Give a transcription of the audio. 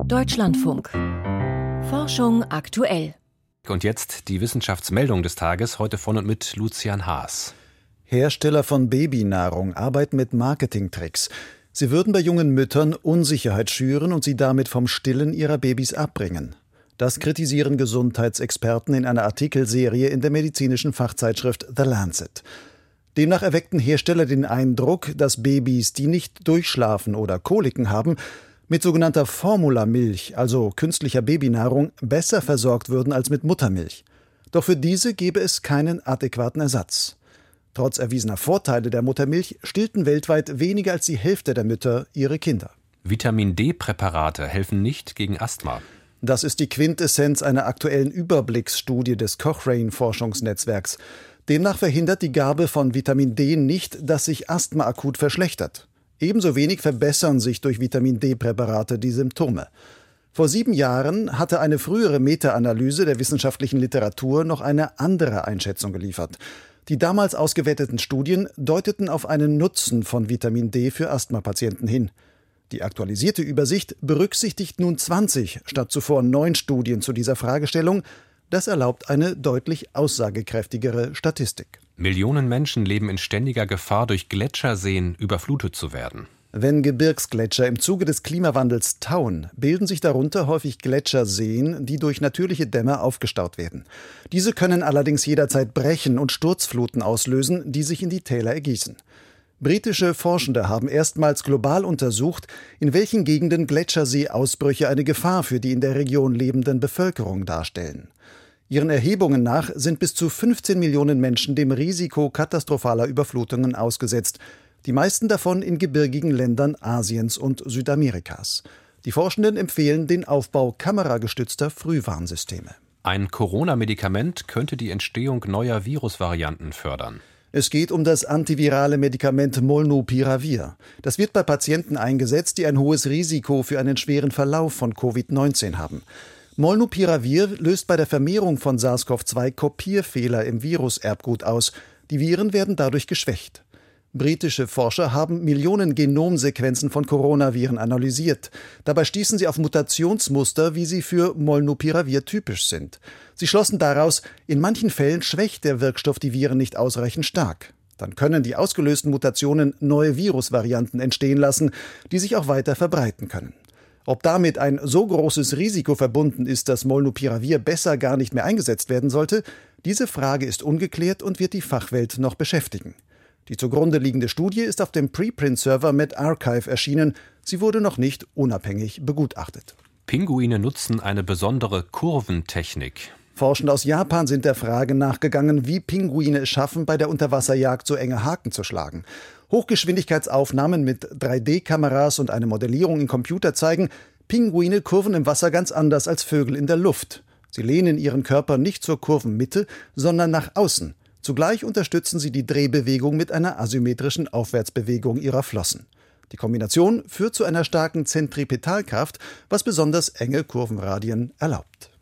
Deutschlandfunk. Forschung aktuell. Und jetzt die Wissenschaftsmeldung des Tages, heute von und mit Lucian Haas. Hersteller von Babynahrung arbeiten mit Marketingtricks. Sie würden bei jungen Müttern Unsicherheit schüren und sie damit vom Stillen ihrer Babys abbringen. Das kritisieren Gesundheitsexperten in einer Artikelserie in der medizinischen Fachzeitschrift The Lancet. Demnach erweckten Hersteller den Eindruck, dass Babys, die nicht durchschlafen oder Koliken haben, mit sogenannter Formulamilch, also künstlicher Babynahrung, besser versorgt würden als mit Muttermilch. Doch für diese gebe es keinen adäquaten Ersatz. Trotz erwiesener Vorteile der Muttermilch stillten weltweit weniger als die Hälfte der Mütter ihre Kinder. Vitamin-D-Präparate helfen nicht gegen Asthma. Das ist die Quintessenz einer aktuellen Überblicksstudie des Cochrane-Forschungsnetzwerks. Demnach verhindert die Gabe von Vitamin D nicht, dass sich Asthma akut verschlechtert. Ebenso wenig verbessern sich durch Vitamin-D-Präparate die Symptome. Vor 7 Jahren hatte eine frühere Meta-Analyse der wissenschaftlichen Literatur noch eine andere Einschätzung geliefert. Die damals ausgewerteten Studien deuteten auf einen Nutzen von Vitamin D für Asthmapatienten hin. Die aktualisierte Übersicht berücksichtigt nun 20 statt zuvor 9 Studien zu dieser Fragestellung. Das erlaubt eine deutlich aussagekräftigere Statistik. Millionen Menschen leben in ständiger Gefahr, durch Gletscherseen überflutet zu werden. Wenn Gebirgsgletscher im Zuge des Klimawandels tauen, bilden sich darunter häufig Gletscherseen, die durch natürliche Dämme aufgestaut werden. Diese können allerdings jederzeit brechen und Sturzfluten auslösen, die sich in die Täler ergießen. Britische Forschende haben erstmals global untersucht, in welchen Gegenden Gletscherseeausbrüche eine Gefahr für die in der Region lebenden Bevölkerung darstellen. Ihren Erhebungen nach sind bis zu 15 Millionen Menschen dem Risiko katastrophaler Überflutungen ausgesetzt, die meisten davon in gebirgigen Ländern Asiens und Südamerikas. Die Forschenden empfehlen den Aufbau kameragestützter Frühwarnsysteme. Ein Corona-Medikament könnte die Entstehung neuer Virusvarianten fördern. Es geht um das antivirale Medikament Molnupiravir. Das wird bei Patienten eingesetzt, die ein hohes Risiko für einen schweren Verlauf von Covid-19 haben. Molnupiravir löst bei der Vermehrung von SARS-CoV-2 Kopierfehler im Viruserbgut aus. Die Viren werden dadurch geschwächt. Britische Forscher haben Millionen Genomsequenzen von Coronaviren analysiert. Dabei stießen sie auf Mutationsmuster, wie sie für Molnupiravir typisch sind. Sie schlossen daraus, in manchen Fällen schwächt der Wirkstoff die Viren nicht ausreichend stark. Dann können die ausgelösten Mutationen neue Virusvarianten entstehen lassen, die sich auch weiter verbreiten können. Ob damit ein so großes Risiko verbunden ist, dass Molnupiravir besser gar nicht mehr eingesetzt werden sollte, diese Frage ist ungeklärt und wird die Fachwelt noch beschäftigen. Die zugrunde liegende Studie ist auf dem Preprint-Server medRxiv erschienen. Sie wurde noch nicht unabhängig begutachtet. Pinguine nutzen eine besondere Kurventechnik. Forschende aus Japan sind der Frage nachgegangen, wie Pinguine es schaffen, bei der Unterwasserjagd so enge Haken zu schlagen. Hochgeschwindigkeitsaufnahmen mit 3D-Kameras und eine Modellierung im Computer zeigen, Pinguine kurven im Wasser ganz anders als Vögel in der Luft. Sie lehnen ihren Körper nicht zur Kurvenmitte, sondern nach außen. Zugleich unterstützen sie die Drehbewegung mit einer asymmetrischen Aufwärtsbewegung ihrer Flossen. Die Kombination führt zu einer starken Zentripetalkraft, was besonders enge Kurvenradien erlaubt.